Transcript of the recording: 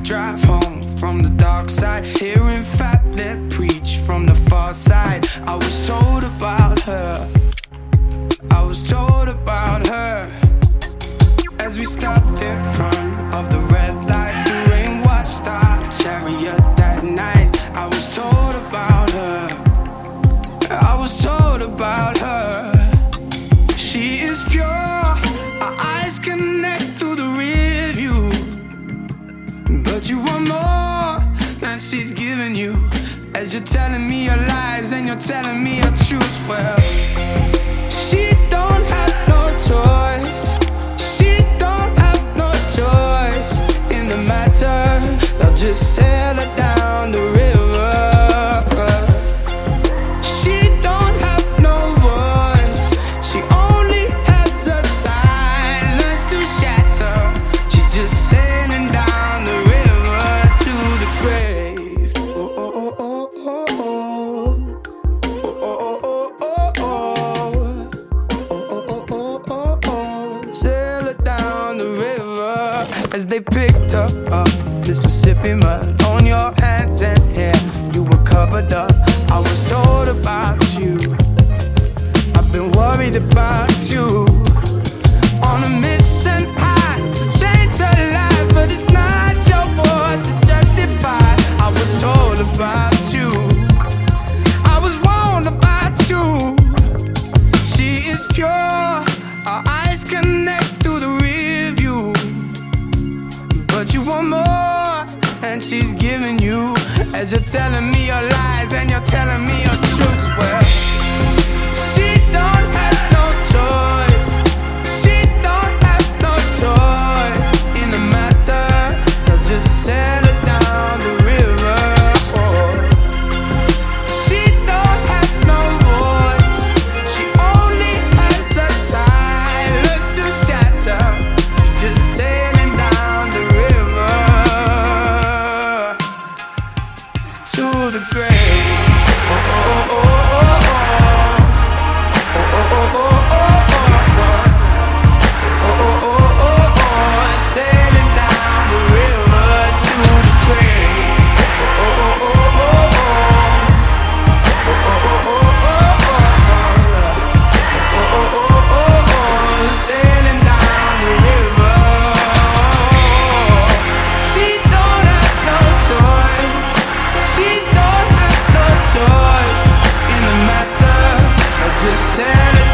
drive home from the dark side, hearing fat lip preach from the far side. I was told about her, I was told about her. As we stopped in front of the red light, the rain washed our chariot that night. I was told about her, I was told about her. She is pure, our eyes connect through the rear view. But you want more than she's giving you. As you're telling me your lies and you're telling me your truth. Well, she don't have no choice, she don't have no choice in the matter. They'll just sail her down the river. She don't have no voice, she only has a silence to shatter. She's just sailing down the river to the grave. Oh, oh, oh, oh, oh, oh, oh, oh, oh, oh, oh, oh, oh, oh. Sail her down the river. As they picked her up, Mississippi mud on your hands and hair, you were covered up. I was told about you, I've been worried about you. On a mission high to change her life, but it's not your word to justify. I was told about you, I was warned about you. She is pure, our eyes connect through the rear view. But you want more than she's giving you. As you're telling me your lies and you're telling me your truths. Well, she don't have no choice, she don't have no choice in the matter. They'll just sail her down the river. Oh. She don't have no voice, she only has a silence to shatter. She's just sailing down the river to the grave. Oh, oh, oh, oh, oh. Oh, oh, oh, oh, oh, oh. Oh, oh, oh, oh, oh. Sailing down the river to the grave. Oh, oh, oh, oh, oh. Oh, oh, oh, oh, oh. Oh, oh, oh, oh, oh. Sailing down the river. She don't have no choice, she don't have no choice in the matter. I just said it.